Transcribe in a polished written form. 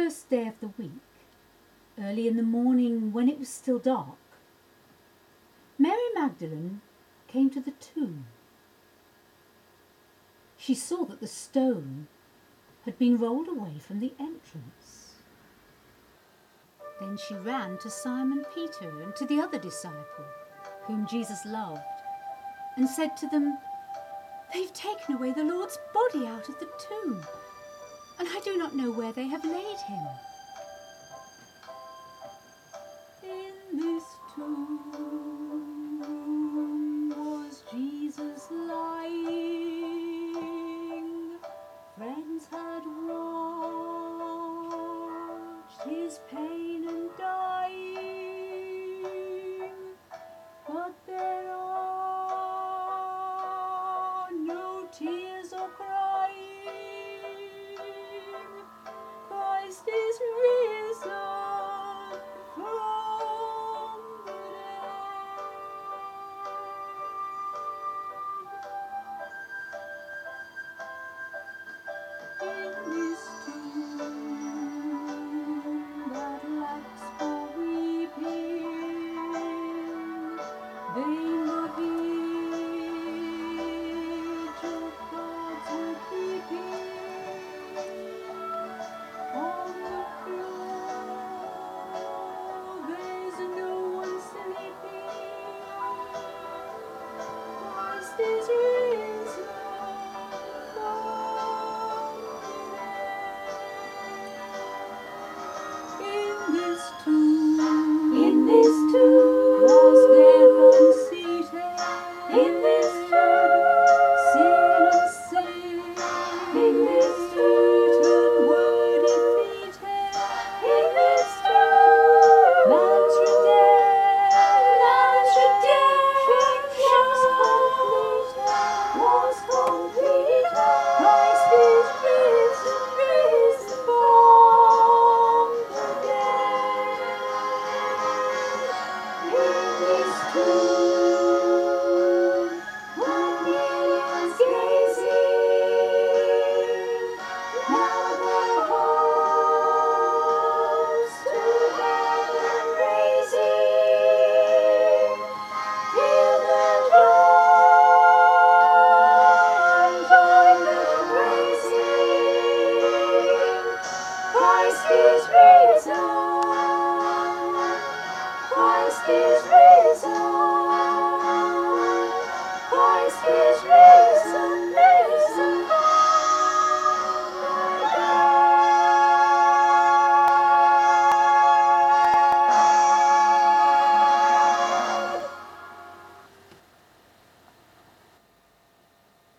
first day of the week, early in the morning when it was still dark, Mary Magdalene came to the tomb. She saw that the stone had been rolled away from the entrance. Then she ran to Simon Peter and to the other disciple, whom Jesus loved, and said to them, "They've taken away the Lord's body out of the tomb, and I do not know where they have laid him." In this tomb was Jesus lying. Friends had watched his pain and dying, but there are no tears or crying. Christ is risen from the dead. In this tomb that lacks for weeping, vain the vigil gods were keeping. On the floor there's no one sleeping. Christ is risen from the dead. In this tomb was death unseated. In this tomb sin unsaved. In this tomb were defeated. In this tomb man's redemption was completed. Christ is risen from the dead. In this tomb, one millions gazing, now their hopes to heaven raising. Feel the joy and join the praising. Christ is risen. Christ is risen. Christ is